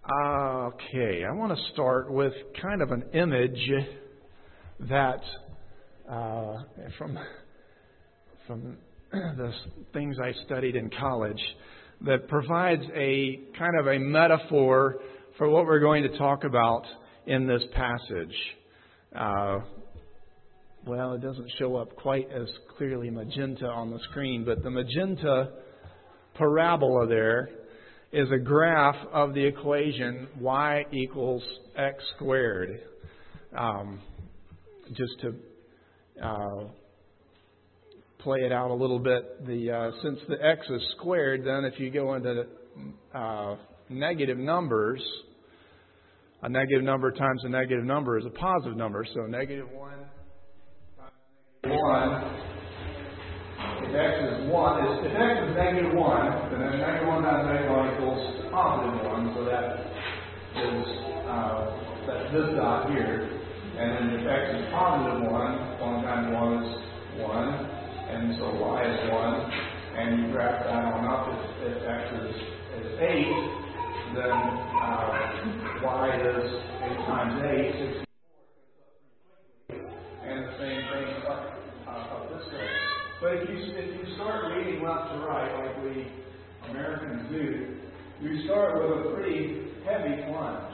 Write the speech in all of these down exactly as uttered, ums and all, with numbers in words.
Okay, I want to start with kind of an image that uh, from from the things I studied in college that provides a kind of a metaphor for what we're going to talk about in this passage. Uh, well, it doesn't show up quite as clearly magenta on the screen, but the magenta parabola there is a graph of the equation y equals x squared. Um, just to uh, play it out a little bit, the uh, since the x is squared, then if you go into uh, negative numbers, a negative number times a negative number is a positive number. So negative one times negative one. If x is one, is, if x is negative one, then negative one times negative one equals positive one. So that is uh, that's this dot here. And then if x is positive one, one times one is one, and so y is one. And you graph that on up. If, if x is, is eight, then uh, y is eight times eight, sixty-four. And the same thing up, uh, up this way. But if you, if you start reading left to right, like we Americans do, you start with a pretty heavy plunge.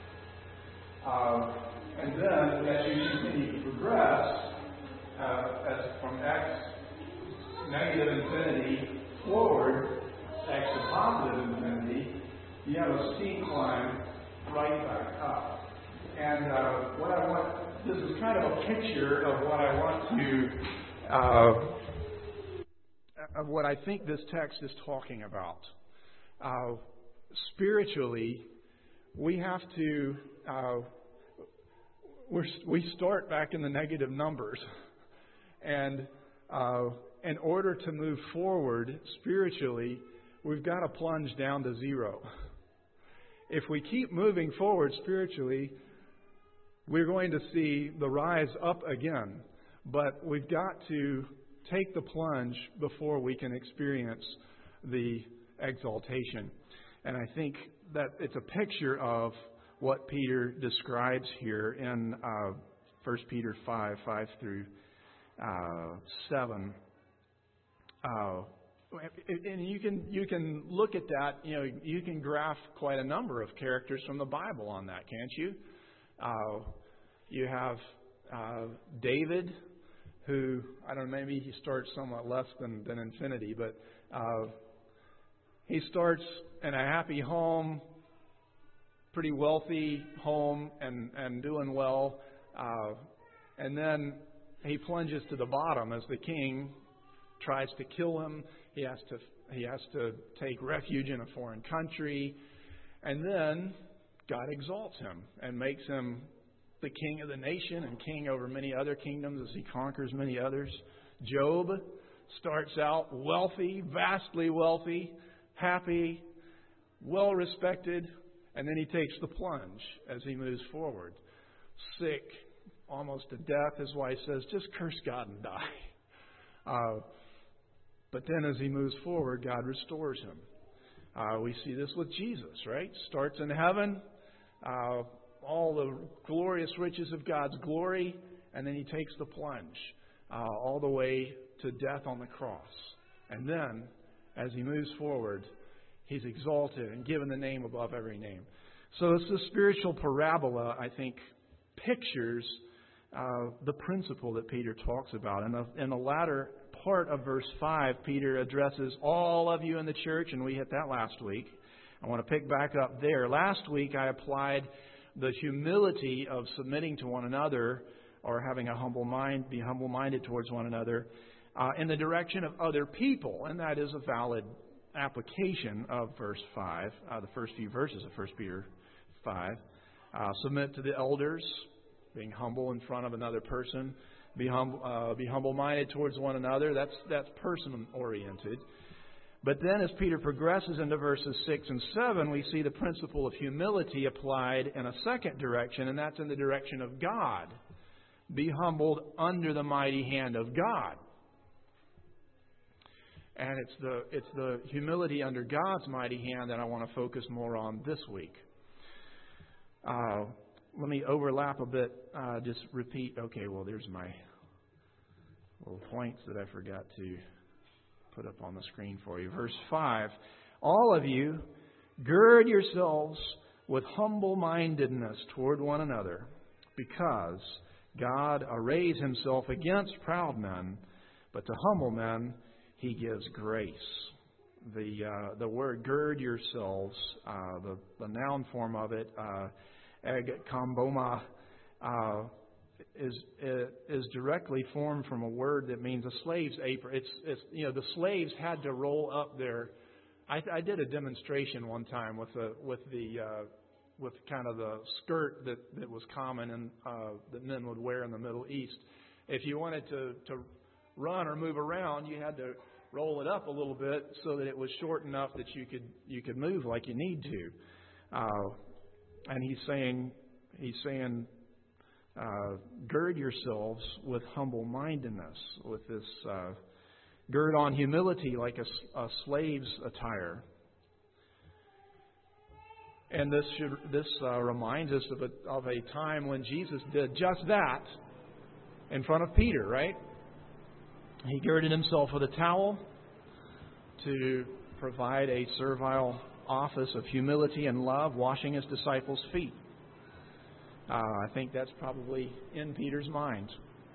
Uh, and then, as you continue to progress, uh, as from x negative infinity forward, x to positive infinity, you have a steep climb right back up. And uh, what I want, this is kind of a picture of what I want to. Uh, of what I think this text is talking about. Uh, spiritually, we have to, uh, we're, we start back in the negative numbers. And uh, in order to move forward spiritually, we've got to plunge down to zero. If we keep moving forward spiritually, we're going to see the rise up again. But we've got to take the plunge before we can experience the exaltation. And I think that it's a picture of what Peter describes here in uh, First Peter five, five through uh, seven. Uh, and you can you can look at that, you know, you can graph quite a number of characters from the Bible on that, can't you? Uh, you have uh, David, who, I don't know, maybe he starts somewhat less than, than infinity, but uh, he starts in a happy home, pretty wealthy home, and, and doing well. Uh, and then he plunges to the bottom as the king tries to kill him. He has to he has to take refuge in a foreign country. And then God exalts him and makes him the king of the nation and king over many other kingdoms as he conquers many others. Job starts out wealthy, vastly wealthy, happy, well respected, and then he takes the plunge as he moves forward. Sick, almost to death. His wife says, just curse God and die. Uh, but then as he moves forward, God restores him. Uh, we see this with Jesus, right? Starts in heaven, uh, all the glorious riches of God's glory, and then he takes the plunge uh, all the way to death on the cross. And then, as he moves forward, he's exalted and given the name above every name. So it's the spiritual parabola, I think, pictures uh, the principle that Peter talks about. And in the latter part of verse five, Peter addresses all of you in the church, and we hit that last week. I want to pick back up there. Last week I applied the humility of submitting to one another, or having a humble mind, be humble-minded towards one another, uh, in the direction of other people. And that is a valid application of verse five, uh, the first few verses of First Peter five. Uh, submit to the elders, being humble in front of another person. Be, hum, uh, be humble-minded towards one another. That's, that's person-oriented. But then as Peter progresses into verses six and seven, we see the principle of humility applied in a second direction, and that's in the direction of God. Be humbled under the mighty hand of God. And it's the it's the humility under God's mighty hand that I want to focus more on this week. Uh, let me overlap a bit. Uh, just repeat. Okay, well, there's my little points that I forgot to put up on the screen for you. Verse five, all of you, gird yourselves with humble-mindedness toward one another, because God arrays himself against proud men, but to humble men he gives grace. The uh, the word gird yourselves, uh, the, the noun form of it, uh, egkamboma, uh, is is directly formed from a word that means a slave's apron. It's it's you know the slaves had to roll up their. I, I did a demonstration one time with the with the uh, with kind of the skirt that, that was common and uh, that men would wear in the Middle East. If you wanted to to run or move around, you had to roll it up a little bit so that it was short enough that you could you could move like you need to. Uh, and he's saying he's saying. Uh, gird yourselves with humble-mindedness, with this uh, gird on humility like a, a slave's attire. And this should, this uh, reminds us of a, of a time when Jesus did just that in front of Peter, right? He girded himself with a towel to provide a servile office of humility and love, washing his disciples' feet. Uh, I think that's probably in Peter's mind.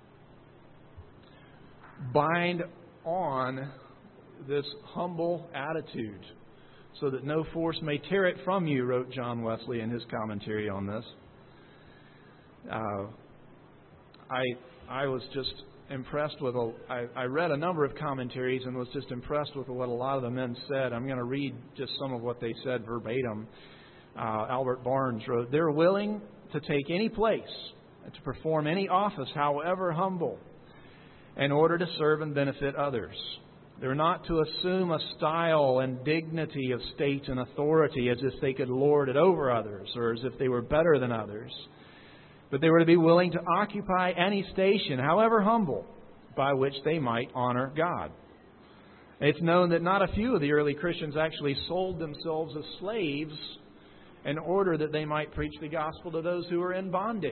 Bind on this humble attitude so that no force may tear it from you, wrote John Wesley in his commentary on this. Uh, I I was just impressed with a. I, I read a number of commentaries and was just impressed with what a lot of the men said. I'm going to read just some of what they said verbatim. Uh, Albert Barnes wrote, "They're willing to take any place and to perform any office, however humble, in order to serve and benefit others. They're not to assume a style and dignity of state and authority as if they could lord it over others or as if they were better than others. But they were to be willing to occupy any station, however humble, by which they might honor God." It's known that not a few of the early Christians actually sold themselves as slaves in order that they might preach the gospel to those who are in bondage.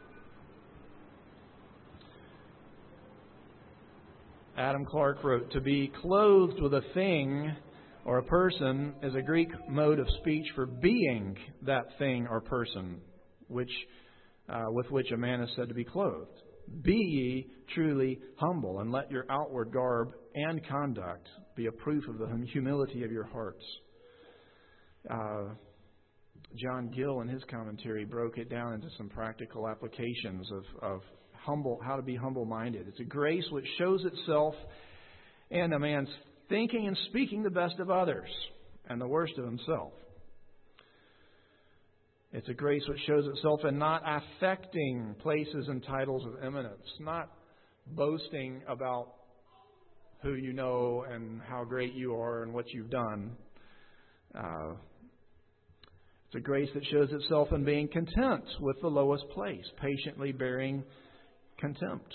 Adam Clark wrote, "To be clothed with a thing or a person is a Greek mode of speech for being that thing or person which uh, with which a man is said to be clothed. Be ye truly humble, and let your outward garb and conduct be a proof of the humility of your hearts." Uh, John Gill, in his commentary, broke it down into some practical applications of, of humble, how to be humble-minded. It's a grace which shows itself in a man's thinking and speaking the best of others and the worst of himself. It's a grace which shows itself in not affecting places and titles of eminence, not boasting about who you know and how great you are and what you've done. Uh, It's a grace that shows itself in being content with the lowest place, patiently bearing contempt.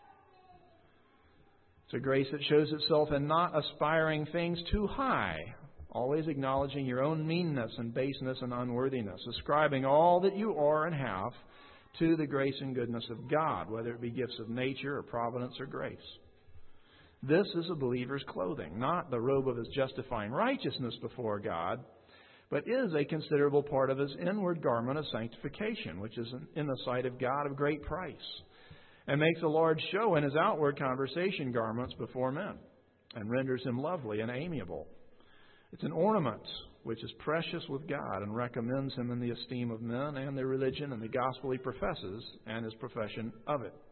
It's a grace that shows itself in not aspiring things too high, always acknowledging your own meanness and baseness and unworthiness, ascribing all that you are and have to the grace and goodness of God, whether it be gifts of nature or providence or grace. This is a believer's clothing, not the robe of his justifying righteousness before God, but is a considerable part of his inward garment of sanctification, which is in the sight of God of great price, and makes a large show in his outward conversation garments before men, and renders him lovely and amiable. It's an ornament which is precious with God and recommends him in the esteem of men and their religion and the gospel he professes and his profession of it.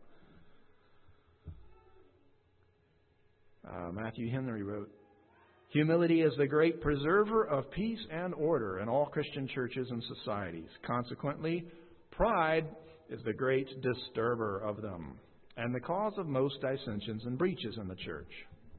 Uh, Matthew Henry wrote, "Humility is the great preserver of peace and order in all Christian churches and societies. Consequently, pride is the great disturber of them and the cause of most dissensions and breaches in the church."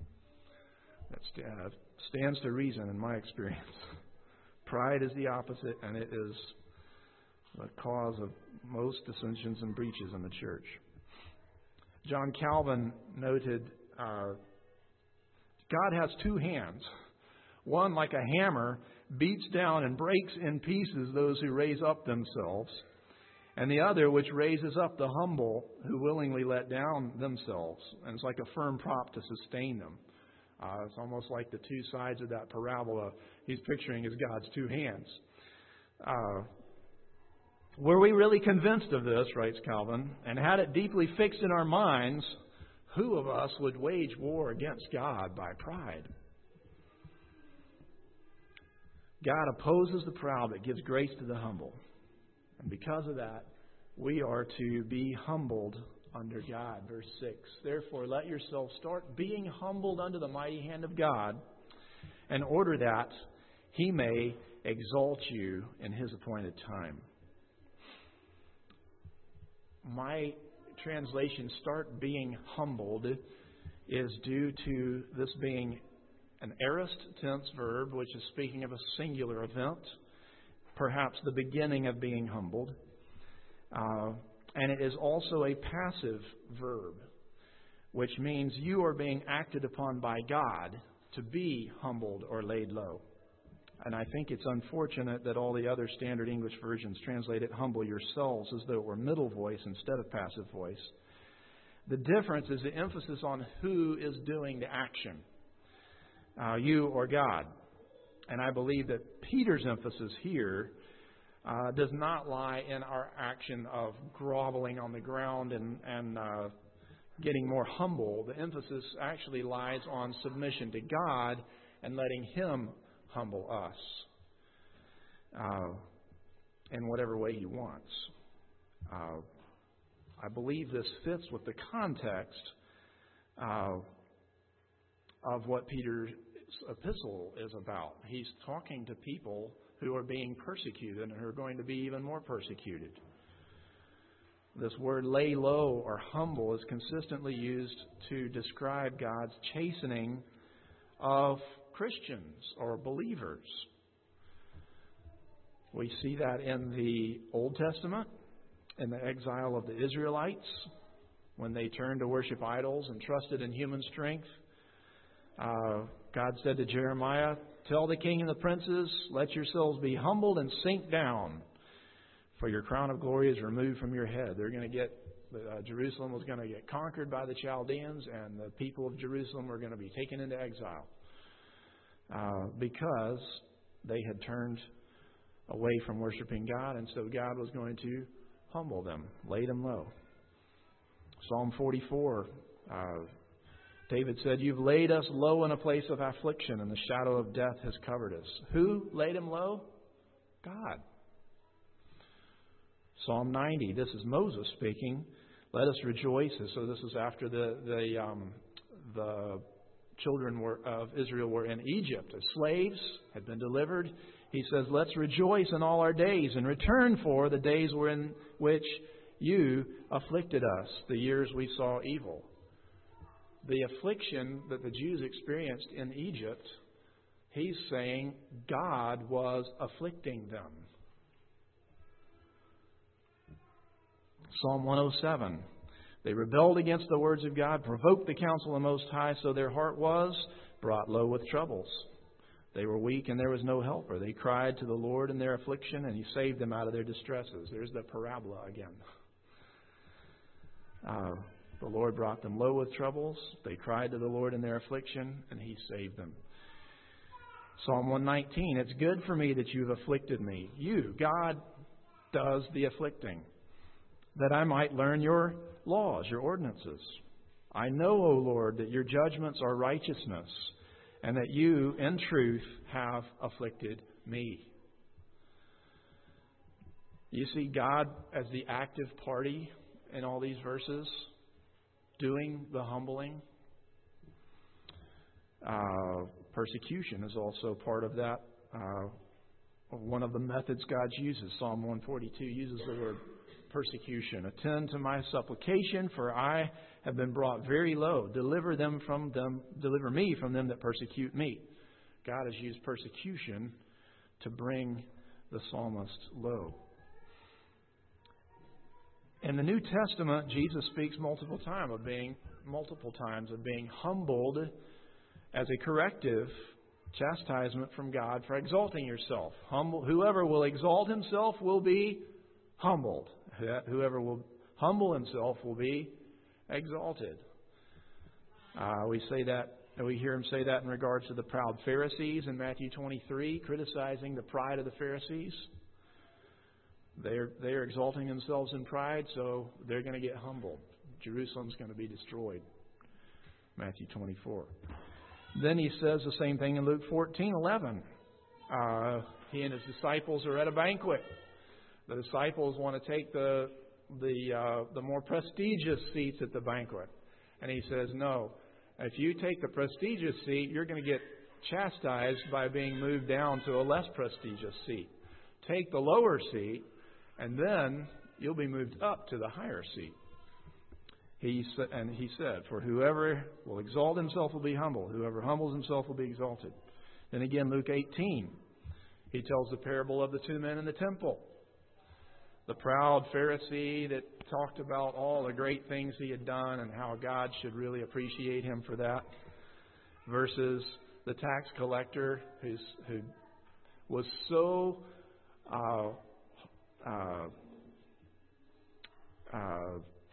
That stands to reason in my experience. Pride is the opposite, and it is the cause of most dissensions and breaches in the church. John Calvin noted, uh, God has two hands, one like a hammer beats down and breaks in pieces those who raise up themselves, and the other which raises up the humble who willingly let down themselves. And it's like a firm prop to sustain them. Uh, it's almost like the two sides of that parabola he's picturing as God's two hands. Uh, were we really convinced of this, writes Calvin, and had it deeply fixed in our minds, who of us would wage war against God by pride? God opposes the proud but gives grace to the humble. And because of that, we are to be humbled under God. Verse six, therefore let yourselves start being humbled under the mighty hand of God, in order that He may exalt you in His appointed time. My translation, start being humbled, is due to this being an aorist tense verb, which is speaking of a singular event, perhaps the beginning of being humbled. Uh, and it is also a passive verb, which means you are being acted upon by God to be humbled or laid low. And I think it's unfortunate that all the other standard English versions translate it humble yourselves as though it were middle voice instead of passive voice. The difference is the emphasis on who is doing the action, uh, you or God. And I believe that Peter's emphasis here uh, does not lie in our action of groveling on the ground and, and uh, getting more humble. The emphasis actually lies on submission to God and letting Him humble us uh, in whatever way He wants. Uh, I believe this fits with the context uh, of what Peter's epistle is about. He's talking to people who are being persecuted and who are going to be even more persecuted. This word lay low or humble is consistently used to describe God's chastening of Christians or believers. We see that in the Old Testament, in the exile of the Israelites, when they turned to worship idols and trusted in human strength. Uh, God said to Jeremiah, tell the king and the princes, let yourselves be humbled and sink down, for your crown of glory is removed from your head. They're going to get, uh, Jerusalem was going to get conquered by the Chaldeans, and the people of Jerusalem were going to be taken into exile uh, because they had turned away from worshiping God, and so God was going to humble them, lay them low. Psalm forty-four, uh, David said, you've laid us low in a place of affliction, and the shadow of death has covered us. Who laid him low? God. Psalm ninety, this is Moses speaking. Let us rejoice. So this is after the the, um, the children were, of Israel were in Egypt as slaves, had been delivered. He says, let's rejoice in all our days and return for the days were in which you afflicted us, the years we saw evil. The affliction that the Jews experienced in Egypt, he's saying God was afflicting them. Psalm one oh seven. They rebelled against the words of God, provoked the counsel of the Most High, so their heart was brought low with troubles. They were weak and there was no helper. They cried to the Lord in their affliction, and He saved them out of their distresses. There's the parabola again. Uh, the Lord brought them low with troubles. They cried to the Lord in their affliction, and He saved them. Psalm one nineteen, it's good for me that you've afflicted me. You, God, does the afflicting, that I might learn your laws, your ordinances. I know, O Lord, that your judgments are righteousness, and that you, in truth, have afflicted me. You see God as the active party in all these verses, doing the humbling. Uh, persecution is also part of that. Uh, one of the methods God uses. Psalm one forty-two uses the word persecution. Attend to my supplication, for I have been brought very low. Deliver them from them, deliver me from them that persecute me. God has used persecution to bring the psalmist low. In the New Testament, Jesus speaks multiple times of being multiple times of being humbled as a corrective chastisement from God for exalting yourself. Humble, whoever will exalt himself will be humbled. Whoever will humble himself will be exalted. Uh, we say that, we hear him say that in regards to the proud Pharisees in Matthew twenty-three, criticizing the pride of the Pharisees. They're, they're exalting themselves in pride, so they're going to get humbled. Jerusalem's going to be destroyed. Matthew twenty-four. Then he says the same thing in Luke fourteen eleven. Uh, he and his disciples are at a banquet. The disciples want to take the the uh, the more prestigious seats at the banquet, and he says, "No. If you take the prestigious seat, you're going to get chastised by being moved down to a less prestigious seat. Take the lower seat, and then you'll be moved up to the higher seat." He and he said, "For whoever will exalt himself will be humbled. Whoever humbles himself will be exalted." Then again, Luke eighteen, he tells the parable of the two men in the temple. The proud Pharisee that talked about all the great things he had done and how God should really appreciate him for that, versus the tax collector who's, who was so uh, uh, uh,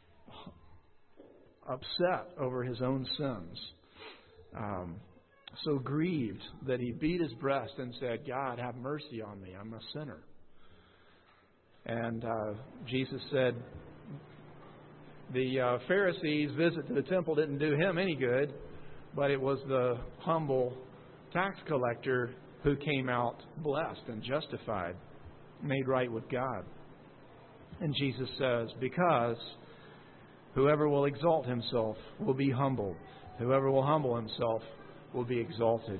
upset over his own sins, um, so grieved that he beat his breast and said, "God, have mercy on me. I'm a sinner." And uh, Jesus said the uh, Pharisees' visit to the temple didn't do him any good, but it was the humble tax collector who came out blessed and justified, made right with God. And Jesus says, because whoever will exalt himself will be humbled. Whoever will humble himself will be exalted.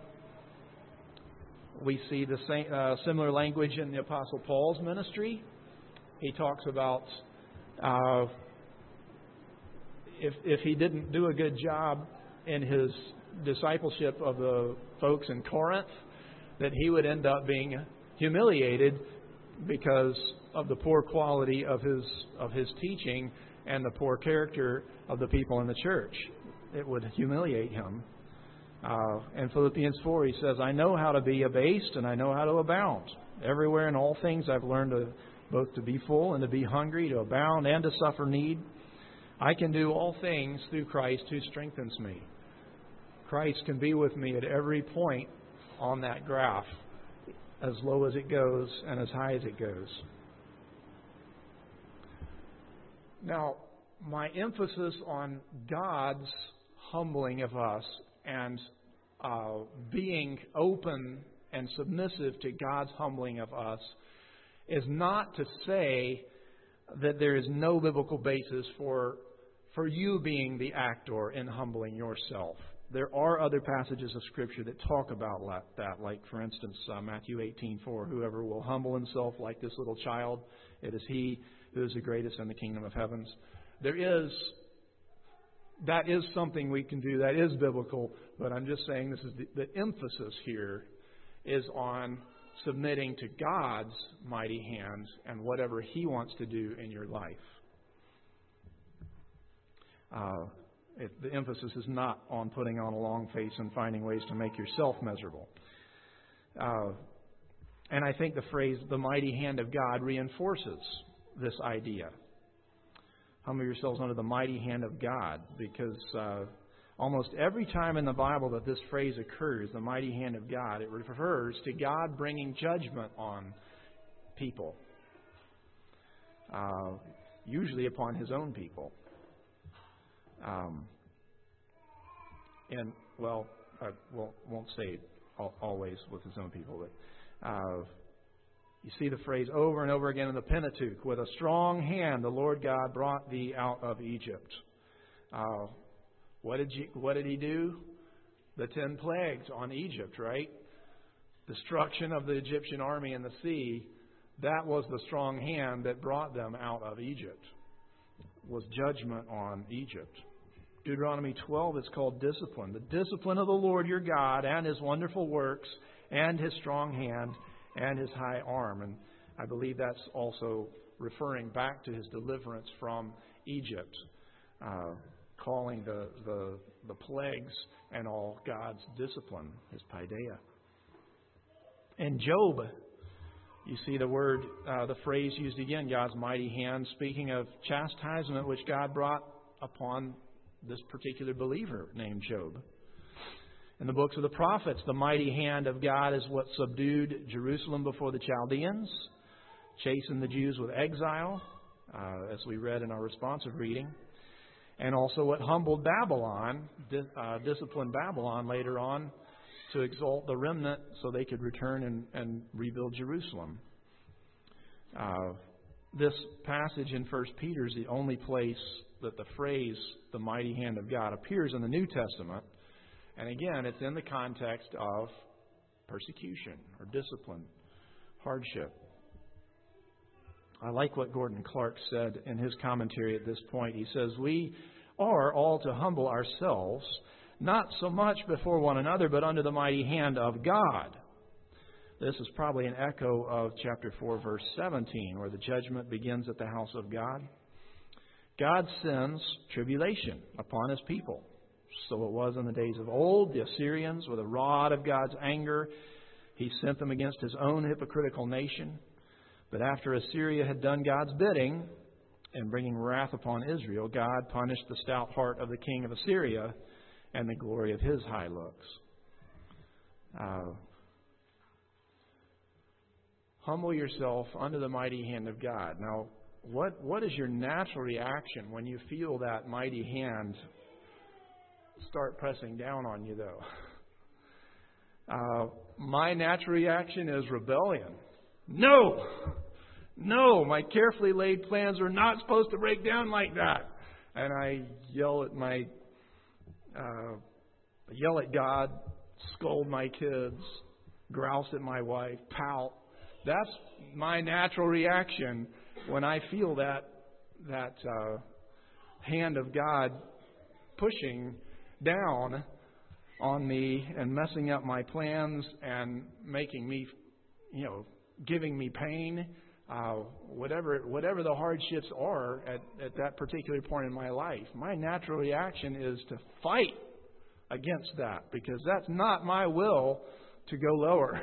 We see the same, uh, similar language in the Apostle Paul's ministry. He talks about uh, if, if he didn't do a good job in his discipleship of the folks in Corinth, that he would end up being humiliated because of the poor quality of his of his teaching and the poor character of the people in the church. It would humiliate him. Uh, in Philippians four, he says, "I know how to be abased and I know how to abound. Everywhere in all things I've learned to, both to be full and to be hungry, to abound and to suffer need. I can do all things through Christ who strengthens me." Christ can be with me at every point on that graph, as low as it goes and as high as it goes. Now, my emphasis on God's humbling of us and uh, being open and submissive to God's humbling of us is not to say that there is no biblical basis for for you being the actor in humbling yourself. There are other passages of Scripture that talk about that, like, for instance, uh, Matthew eighteen four, "Whoever will humble himself like this little child, it is he who is the greatest in the kingdom of heavens." There is That is something we can do. That is biblical. But I'm just saying this is the, the emphasis here is on submitting to God's mighty hand and whatever He wants to do in your life. Uh, it, the emphasis is not on putting on a long face and finding ways to make yourself miserable. Uh, and I think the phrase, "the mighty hand of God," reinforces this idea. Humble yourselves under the mighty hand of God, because uh, almost every time in the Bible that this phrase occurs, the mighty hand of God, it refers to God bringing judgment on people, uh, usually upon His own people. Um, and, well, I won't, won't say always with His own people, but uh, you see the phrase over and over again in the Pentateuch. "With a strong hand the Lord God brought thee out of Egypt." Uh, what did you, what did He do? The ten plagues on Egypt, right? Destruction of the Egyptian army in the sea. That was the strong hand that brought them out of Egypt. It was judgment on Egypt. Deuteronomy twelve is called discipline. "The discipline of the Lord your God and His wonderful works and His strong hand and His high arm." And I believe that's also referring back to His deliverance from Egypt, uh, calling the, the, the plagues and all God's discipline, His paideia. In Job, you see the word, uh, the phrase used again, God's mighty hand, speaking of chastisement which God brought upon this particular believer named Job. In the books of the prophets, the mighty hand of God is what subdued Jerusalem before the Chaldeans, chastened the Jews with exile, uh, as we read in our responsive reading, and also what humbled Babylon, di- uh, disciplined Babylon later on to exalt the remnant so they could return and, and rebuild Jerusalem. Uh, this passage in First Peter is the only place that the phrase, the mighty hand of God, appears in the New Testament. And again, it's in the context of persecution or discipline, hardship. I like what Gordon Clark said in his commentary at this point. He says, we are all to humble ourselves, not so much before one another, but under the mighty hand of God. This is probably an echo of chapter four, verse seventeen, where the judgment begins at the house of God. God sends tribulation upon His people. So it was in the days of old. The Assyrians, with a rod of God's anger, He sent them against His own hypocritical nation. But after Assyria had done God's bidding in bringing wrath upon Israel, God punished the stout heart of the king of Assyria and the glory of his high looks. Uh, humble yourself under the mighty hand of God. Now, what what is your natural reaction when you feel that mighty hand start pressing down on you, though? Uh, my natural reaction is rebellion. No! No! My carefully laid plans are not supposed to break down like that. And I yell at my, uh, yell at God, scold my kids, grouse at my wife, pout. That's my natural reaction when I feel that that uh, hand of God pushing down on me and messing up my plans and making me, you know, giving me pain, uh, whatever whatever the hardships are at, at that particular point in my life. My natural reaction is to fight against that, because that's not my will to go lower.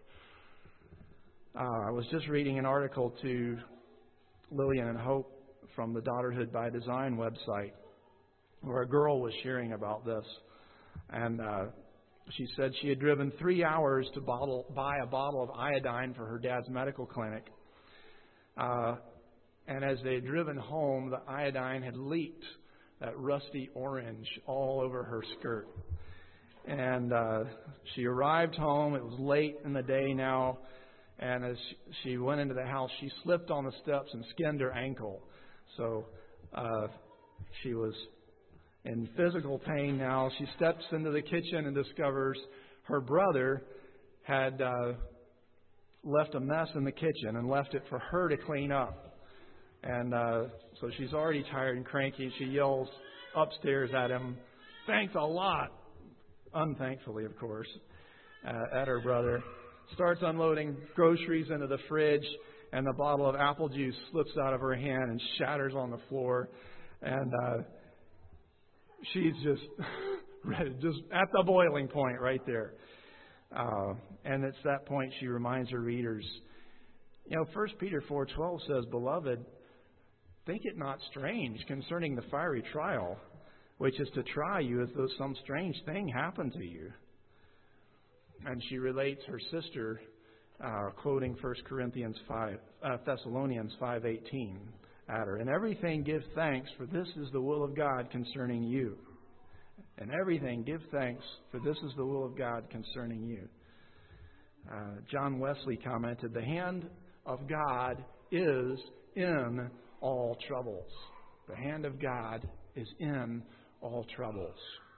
Uh, I was just reading an article to Lillian and Hope from the Daughterhood by Design website, where a girl was sharing about this. And uh, she said she had driven three hours to bottle, buy a bottle of iodine for her dad's medical clinic. Uh, and as they had driven home, the iodine had leaked that rusty orange all over her skirt. And uh, she arrived home. It was late in the day now. And as she went into the house, she slipped on the steps and skinned her ankle. So uh, she was in physical pain now. She steps into the kitchen and discovers her brother had uh, left a mess in the kitchen and left it for her to clean up. And uh, so she's already tired and cranky. She yells upstairs at him, "Thanks a lot," unthankfully, of course, uh, at her brother. Starts unloading groceries into the fridge, and the bottle of apple juice slips out of her hand and shatters on the floor. And uh, she's just ready, just at the boiling point right there. Uh, and it's that point she reminds her readers, you know, First Peter four twelve says, "Beloved, think it not strange concerning the fiery trial, which is to try you as though some strange thing happened to you." And she relates her sister, uh, quoting First Corinthians five, uh, Thessalonians five eighteen at her. "In everything give thanks, for this is the will of God concerning you." In everything give thanks, for this is the will of God concerning you. Uh, John Wesley commented, "The hand of God is in all troubles." The hand of God is in all troubles.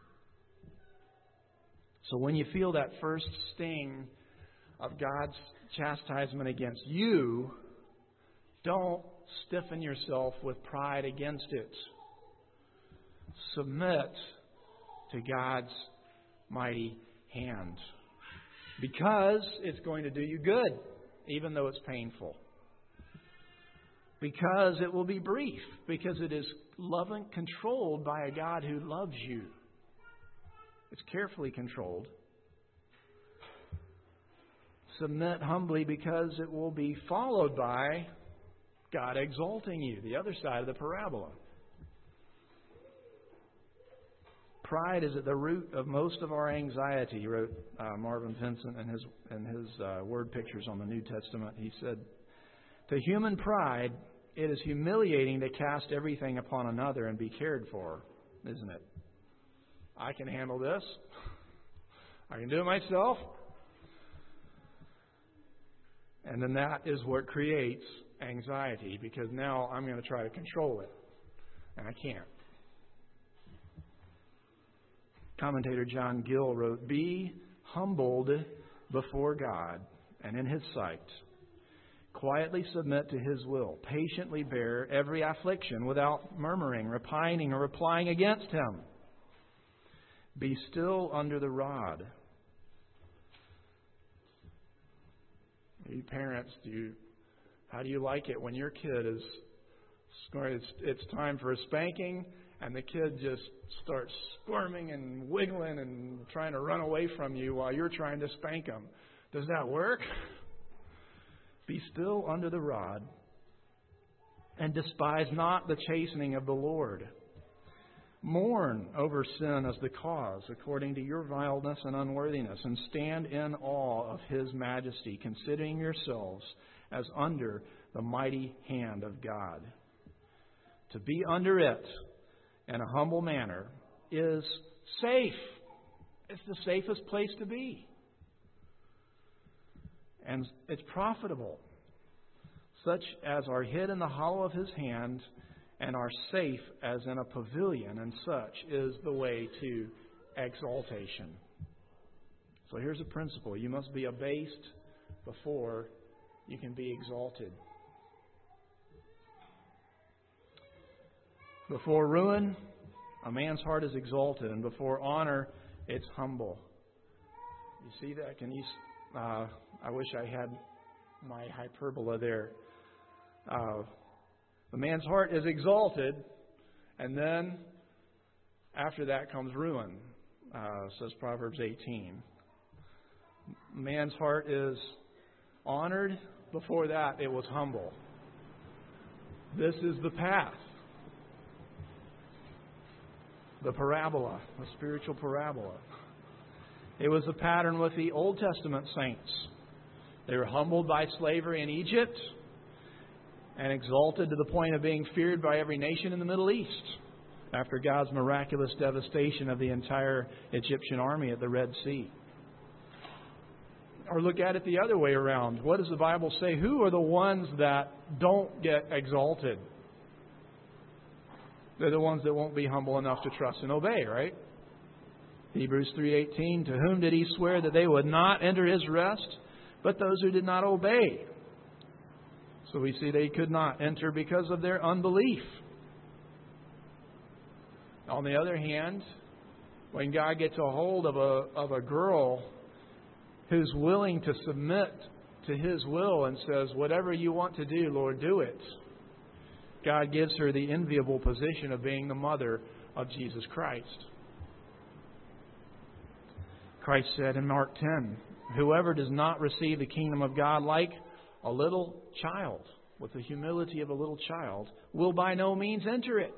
So when you feel that first sting of God's chastisement against you, don't stiffen yourself with pride against it. Submit to God's mighty hand, because it's going to do you good, even though it's painful. because it will be brief, because it is loving, controlled by a God who loves you. It's carefully controlled. Submit humbly because it will be followed by God exalting you, the other side of the parabola. Pride is at the root of most of our anxiety, wrote uh, Marvin Vincent in his, in his uh, word pictures on the New Testament. He said, to human pride, it is humiliating to cast everything upon another and be cared for, isn't it? I can handle this. I can do it myself. And then that is what creates anxiety, because now I'm going to try to control it, and I can't. Commentator John Gill wrote, be humbled before God and in His sight. Quietly submit to His will. Patiently bear every affliction without murmuring, repining, or replying against Him. Be still under the rod. You parents, do you, how do you like it when your kid is, it's, it's time for a spanking, and the kid just starts squirming and wiggling and trying to run away from you while you're trying to spank them? Does that work? Be still under the rod, and despise not the chastening of the Lord. Mourn over sin as the cause, according to your vileness and unworthiness, and stand in awe of His majesty, considering yourselves as under the mighty hand of God. To be under it in a humble manner is safe. It's the safest place to be. And it's profitable. Such as are hid in the hollow of His hand and are safe as in a pavilion, and such is the way to exaltation. So here's a principle. You must be abased before you can be exalted. Before ruin, a man's heart is exalted, and before honor, it's humble. You see that? Can you? Uh, I wish I had my hyperbola there. Uh, the man's heart is exalted, and then after that comes ruin, uh, says Proverbs eighteen. Man's heart is honored. Before that, it was humble. This is the path. The parabola, the spiritual parabola. It was the pattern with the Old Testament saints. They were humbled by slavery in Egypt and exalted to the point of being feared by every nation in the Middle East after God's miraculous devastation of the entire Egyptian army at the Red Sea. Or look at it the other way around. What does the Bible say? Who are the ones that don't get exalted? They're the ones that won't be humble enough to trust and obey, right? Hebrews three eighteen, to whom did He swear that they would not enter His rest, but those who did not obey? So we see they could not enter because of their unbelief. On the other hand, when God gets a hold of a, of a girl who's willing to submit to His will and says, whatever you want to do, Lord, do it, God gives her the enviable position of being the mother of Jesus Christ. Christ said in Mark ten, whoever does not receive the kingdom of God like a little child, with the humility of a little child, will by no means enter it.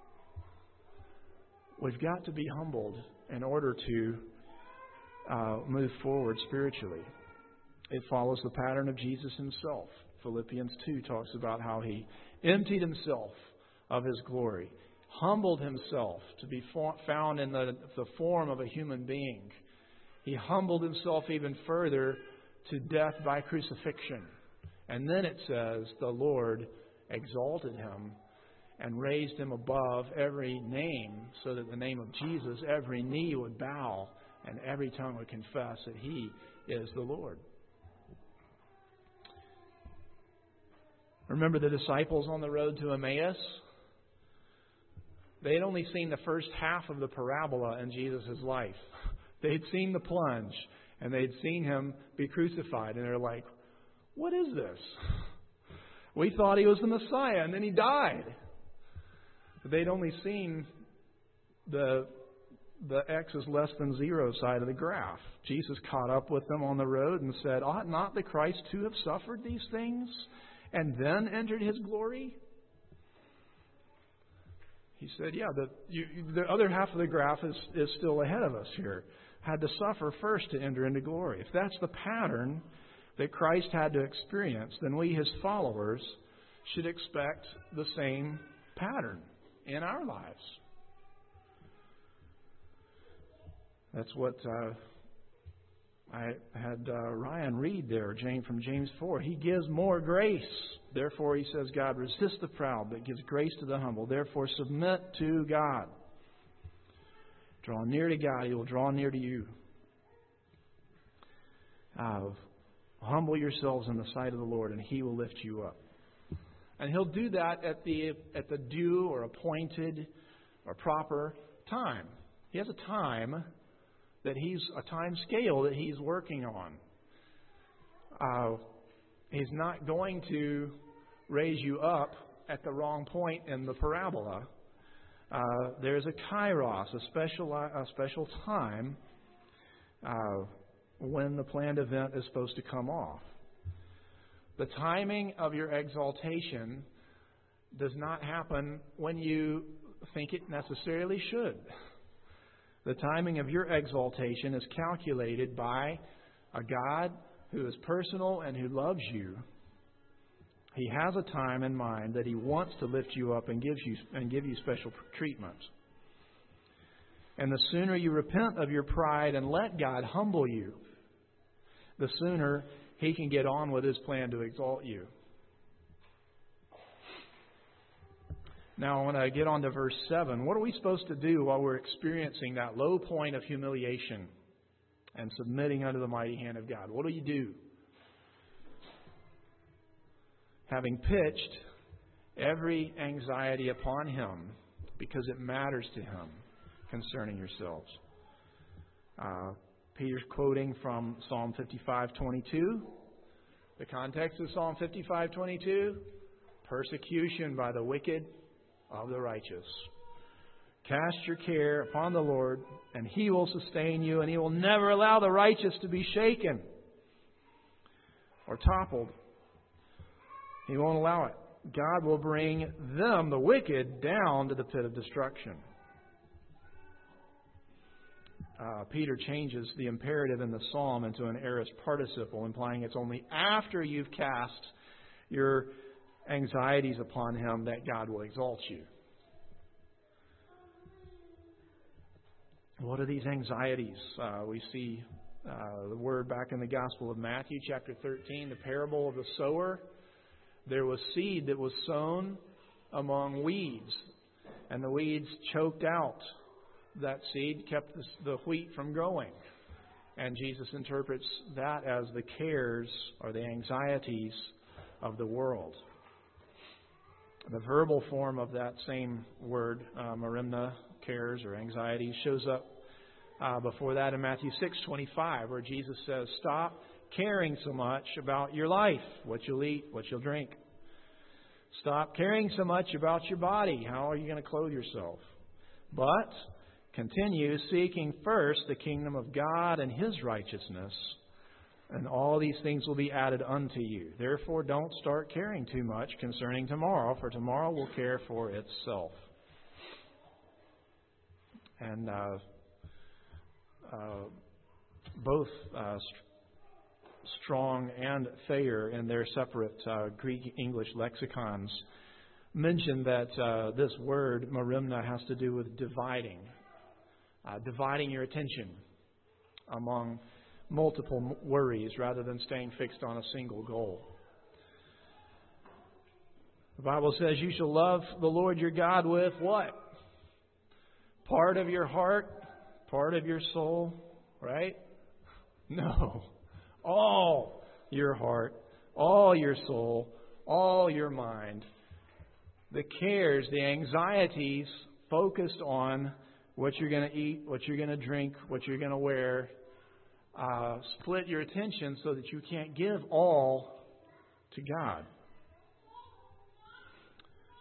We've got to be humbled in order to uh, move forward spiritually. It follows the pattern of Jesus Himself. Philippians two talks about how He emptied Himself of His glory, humbled Himself to be found in the, the form of a human being. He humbled Himself even further to death by crucifixion. And then it says the Lord exalted Him and raised Him above every name, so that the name of Jesus, every knee would bow and every tongue would confess that He is the Lord. Remember the disciples on the road to Emmaus? They had only seen the first half of the parabola in Jesus' life. They'd seen the plunge, and they'd seen Him be crucified, and they're like, what is this? We thought He was the Messiah, and then He died. But they'd only seen the the X is less than zero side of the graph. Jesus caught up with them on the road and said, ought not the Christ to have suffered these things and then entered His glory? He said, yeah, the, you, the other half of the graph is, is still ahead of us here. Had to suffer first to enter into glory. If that's the pattern that Christ had to experience, then we, His followers, should expect the same pattern in our lives. That's what uh, I had uh, Ryan read there, James from James four. He gives more grace. Therefore, he says, God resists the proud, but gives grace to the humble. Therefore, submit to God. Draw near to God, He will draw near to you. Uh, humble yourselves in the sight of the Lord, and He will lift you up. And He'll do that at the at the due or appointed or proper time. He has a time that He's a time scale that He's working on. Uh, he's not going to raise you up at the wrong point in the parabola. Uh, there's a kairos, a special a special time uh, when the planned event is supposed to come off. The timing of your exaltation does not happen when you think it necessarily should. The timing of your exaltation is calculated by a God who is personal and who loves you. He has a time in mind that He wants to lift you up and gives you and give you special treatment. And the sooner you repent of your pride and let God humble you, the sooner He can get on with His plan to exalt you. Now, I want to get on to verse seven. What are we supposed to do while we're experiencing that low point of humiliation and submitting under the mighty hand of God? What do you do? Having pitched every anxiety upon Him because it matters to Him concerning yourselves. Uh, Peter's quoting from Psalm fifty-five twenty-two. The context of Psalm fifty-five twenty-two, persecution by the wicked of the righteous. Cast your care upon the Lord, and He will sustain you, and He will never allow the righteous to be shaken or toppled. He won't allow it. God will bring them, the wicked, down to the pit of destruction. Uh, Peter changes the imperative in the psalm into an aorist participle, implying it's only after you've cast your anxieties upon Him that God will exalt you. What are these anxieties? Uh, we see uh, the word back in the Gospel of Matthew, chapter thirteen, the parable of the sower. There was seed that was sown among weeds, and the weeds choked out that seed, kept the wheat from growing. And Jesus interprets that as the cares or the anxieties of the world. The verbal form of that same word, uh, merimna, cares or anxieties, shows up uh, before that in Matthew six twenty-five, where Jesus says, stop caring so much about your life, what you'll eat, what you'll drink. Stop caring so much about your body. How are you going to clothe yourself? But continue seeking first the kingdom of God and His righteousness, and all these things will be added unto you. Therefore, don't start caring too much concerning tomorrow, for tomorrow will care for itself. And uh, uh, both uh, Strong and Thayer, in their separate uh, Greek-English lexicons, mention that uh, this word, merimna, has to do with dividing. Uh, dividing your attention among multiple worries rather than staying fixed on a single goal. The Bible says you shall love the Lord your God with what? Part of your heart, part of your soul, right? No. All your heart, all your soul, all your mind. The cares, the anxieties focused on what you're going to eat, what you're going to drink, what you're going to wear. Uh, split your attention so that you can't give all to God.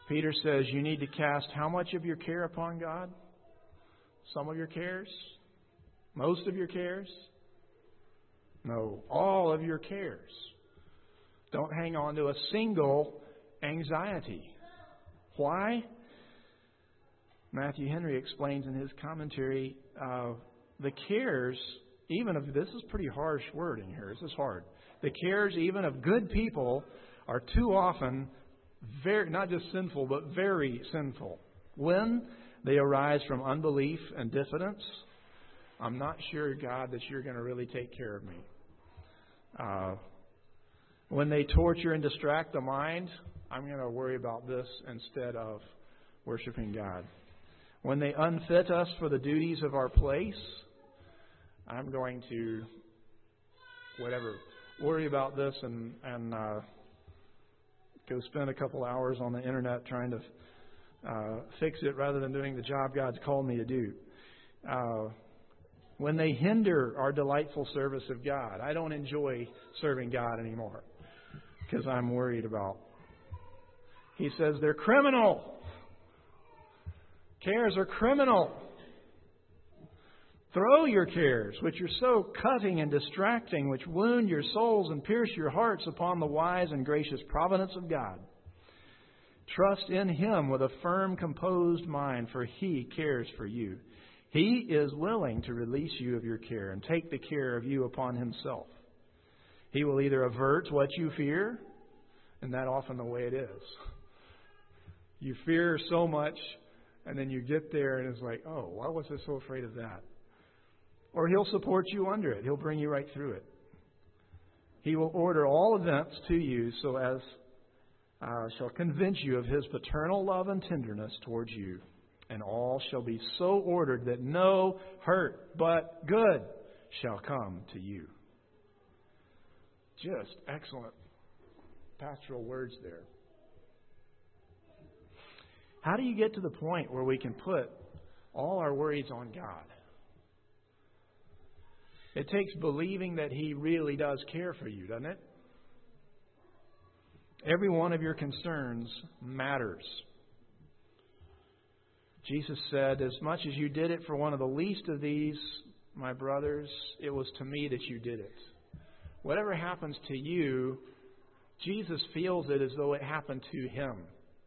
Peter says you need to cast how much of your care upon God? Some of your cares? Most of your cares? No, all of your cares. Don't hang on to a single anxiety. Why? Matthew Henry explains in his commentary, uh, the cares, even of, this is pretty harsh wording here, this is hard. The cares even of good people are too often very, not just sinful, but very sinful. When they arise from unbelief and diffidence, I'm not sure, God, that you're going to really take care of me. Uh, when they torture and distract the mind, I'm going to worry about this instead of worshiping God. When they unfit us for the duties of our place, I'm going to, whatever, worry about this and, and uh, go spend a couple hours on the internet trying to uh, fix it rather than doing the job God's called me to do. Uh, when they hinder our delightful service of God, I don't enjoy serving God anymore because I'm worried about. He says they're criminal. Cares are criminal. Throw your cares, which are so cutting and distracting, which wound your souls and pierce your hearts, upon the wise and gracious providence of God. Trust in Him with a firm, composed mind, for He cares for you. He is willing to release you of your care and take the care of you upon Himself. He will either avert what you fear, and that's often the way it is. You fear so much, and then you get there and it's like, oh, why was I so afraid of that? Or He'll support you under it. He'll bring you right through it. He will order all events to you so as uh, shall convince you of His paternal love and tenderness towards you. And all shall be so ordered that no hurt but good shall come to you. Just excellent pastoral words there. How do you get to the point where we can put all our worries on God? It takes believing that He really does care for you, doesn't it? Every one of your concerns matters. Jesus said, as much as you did it for one of the least of these, my brothers, it was to me that you did it. Whatever happens to you, Jesus feels it as though it happened to Him.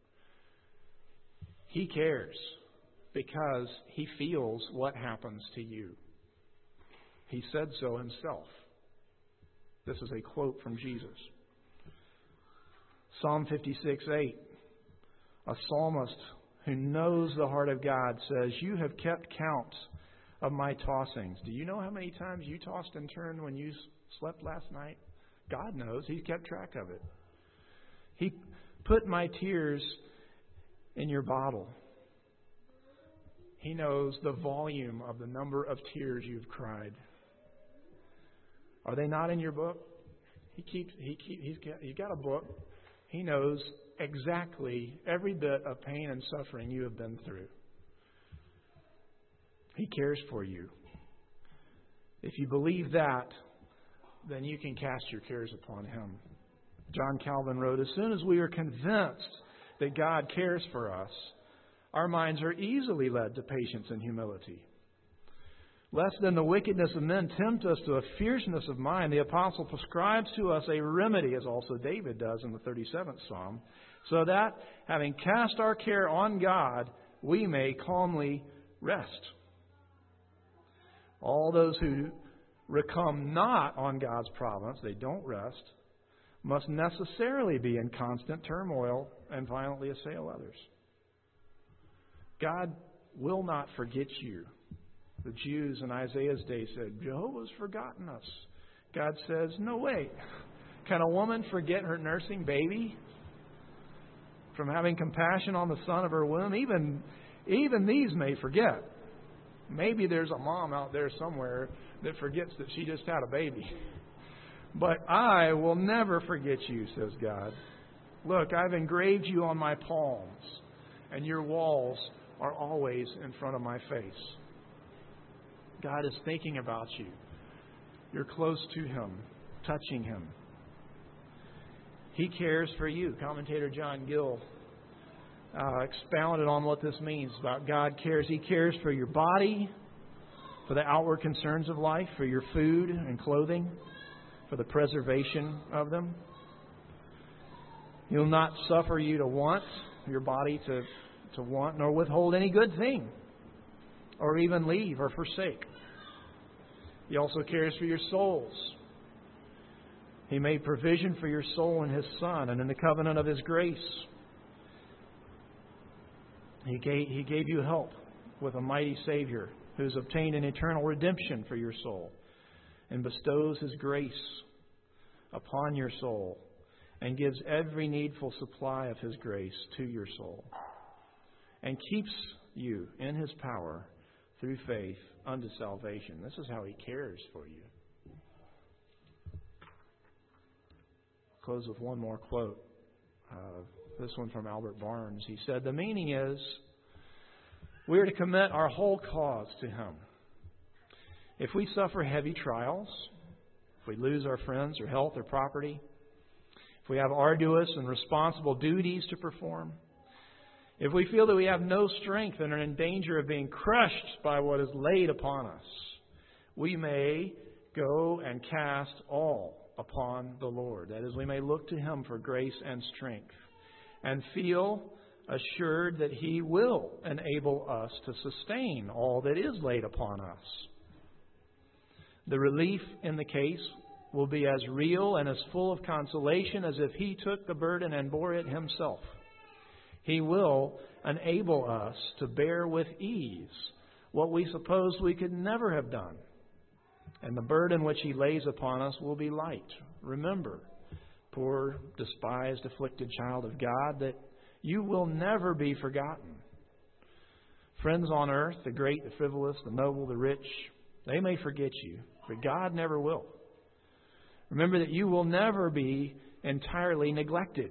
He cares because He feels what happens to you. He said so Himself. This is a quote from Jesus. Psalm fifty-six eight. A psalmist who knows the heart of God says, you have kept count of my tossings. Do you know how many times you tossed and turned when you slept last night? God knows. He's kept track of it. He put my tears in your bottle. He knows the volume of the number of tears you've cried. Are they not in your book? He keeps. He keep. He's got. He's got a book. He knows exactly every bit of pain and suffering you have been through. He cares for you. If you believe that, then you can cast your cares upon Him. John Calvin wrote, as soon as we are convinced that God cares for us, our minds are easily led to patience and humility. Lest then the wickedness of men tempt us to a fierceness of mind, the apostle prescribes to us a remedy, as also David does in the thirty-seventh Psalm, so that, having cast our care on God, we may calmly rest. All those who recome not on God's providence, they don't rest, must necessarily be in constant turmoil and violently assail others. God will not forget you. The Jews in Isaiah's day said, Jehovah's forgotten us. God says, no way. Can a woman forget her nursing baby from having compassion on the son of her womb? Even, even these may forget. Maybe there's a mom out there somewhere that forgets that she just had a baby. But I will never forget you, says God. Look, I've engraved you on my palms, and your walls are always in front of my face. God is thinking about you. You're close to Him, touching Him. He cares for you. Commentator John Gill uh, expounded on what this means about God cares. He cares for your body, for the outward concerns of life, for your food and clothing, for the preservation of them. He'll not suffer you to want, your body to, to want, nor withhold any good thing, or even leave or forsake. He also cares for your souls. He made provision for your soul in His Son and in the covenant of His grace. He gave, he gave you help with a mighty Savior who has obtained an eternal redemption for your soul and bestows His grace upon your soul and gives every needful supply of His grace to your soul and keeps you in His power through faith unto salvation. This is how He cares for you. Close with one more quote. Uh, this one from Albert Barnes. He said, "The meaning is we are to commit our whole cause to Him. If we suffer heavy trials, if we lose our friends or health or property, if we have arduous and responsible duties to perform, if we feel that we have no strength and are in danger of being crushed by what is laid upon us, we may go and cast all upon the Lord." That is, we may look to Him for grace and strength and feel assured that He will enable us to sustain all that is laid upon us. The relief in the case will be as real and as full of consolation as if He took the burden and bore it Himself. He will enable us to bear with ease what we suppose we could never have done. And the burden which He lays upon us will be light. Remember, poor, despised, afflicted child of God, that you will never be forgotten. Friends on earth, the great, the frivolous, the noble, the rich, they may forget you, but God never will. Remember that you will never be entirely neglected.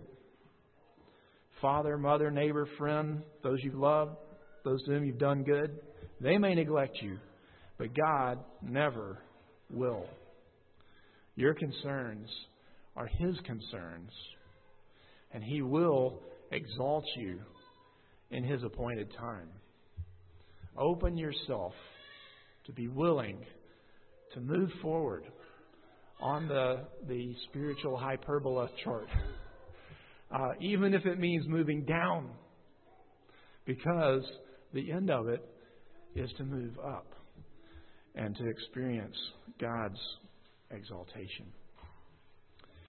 Father, mother, neighbor, friend, those you've loved, those to whom you've done good, they may neglect you, but God never will. Your concerns are His concerns, and He will exalt you in His appointed time. Open yourself to be willing to move forward on the, the spiritual hyperbola chart, uh, even if it means moving down, because the end of it is to move up and to experience God's exaltation.